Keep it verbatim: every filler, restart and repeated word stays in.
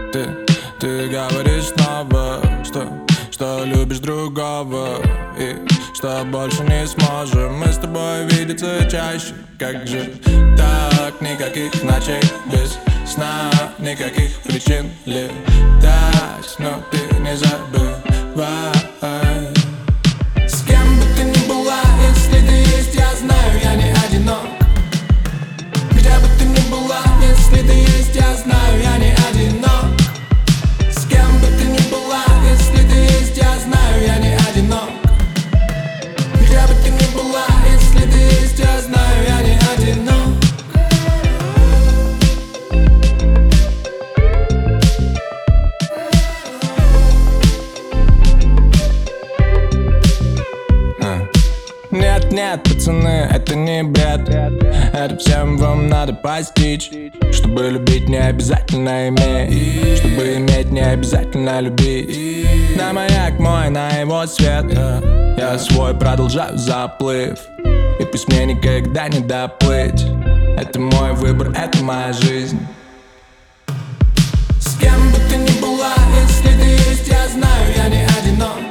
Ты, ты говоришь снова, что, что любишь другого, и что больше не сможем мы с тобой видеться чаще. Как же так, никаких ночей без сна, никаких причин летать, но ты не забывай. С кем бы ты ни была, если ты есть, я знаю, я не одинок. Где бы ты ни была, если ты есть, я знаю, я не одинок. С кем бы ты ни была, если ты есть, я знаю, я не одинок. Где бы ты ни была, если ты есть, я знаю, я не одинок. Нет, нет, пацаны, это не бред. Это всем вам надо постичь. Чтобы любить, не обязательно иметь. Чтобы иметь, не обязательно любить. На маяк мой, на его свет я свой продолжаю заплыв. И пусть мне никогда не доплыть. Это мой выбор, это моя жизнь. С кем бы ты ни была, если ты есть, я знаю, я не одинок.